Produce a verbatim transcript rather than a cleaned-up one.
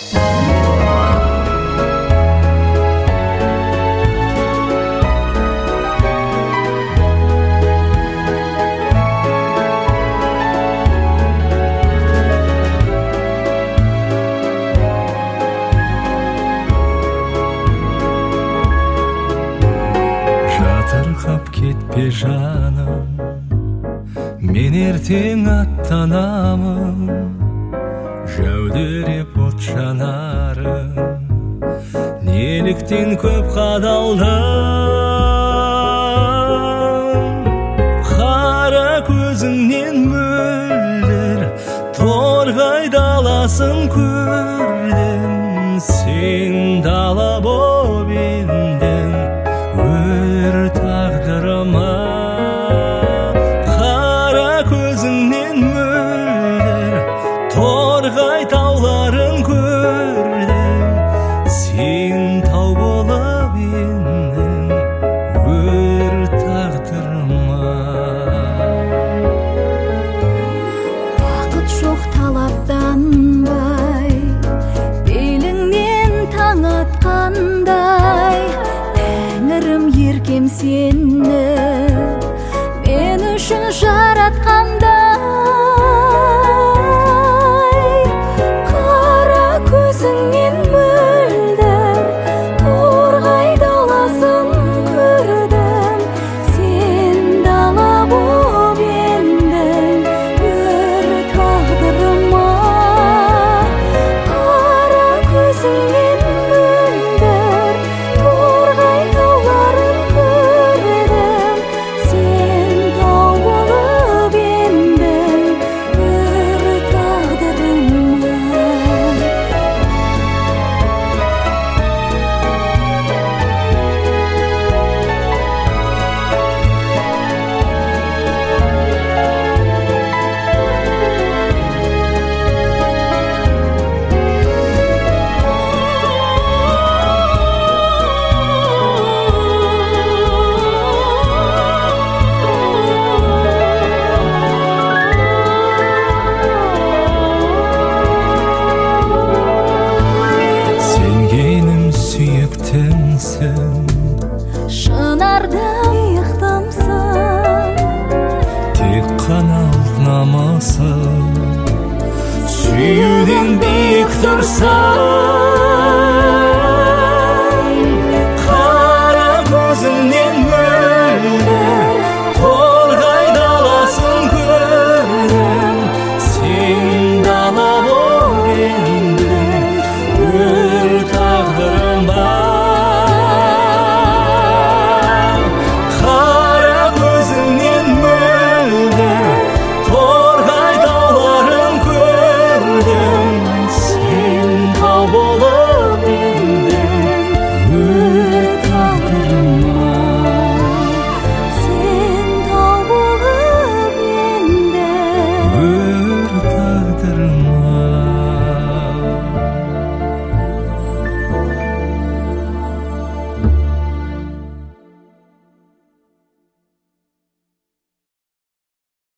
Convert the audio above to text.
Жатырқап кетпе жаным, мен ертең аттанамын. Жәудіреп от жанарым, неліктен көп қадалдым. Қара көзіңнен мөлдір торғай даласын көрдім. Сен дала боп ендің өр тағдырыма. Қара көзіңнен мөлдір торғай тауларын көрдім. Сен тау болып ендің өр тағдырыма. Бақыт жоқ талаптанбай, беліңнен таң атқандай. Тәңірім еркем сені мен үшін жаратқандай. Қара көзіңнен мөлдір торғай даласын көрдім. Сен дала боп ендің өр тағдырыма. Қара көзіңнен мөлдір торғай тауларын көрдім. Сен тау болып ендің өр тағдырыма. Сенгенім сүйіктімсің, Шынарда иықтымсың, тек қана намысың. Сүюден биік тұрсаң,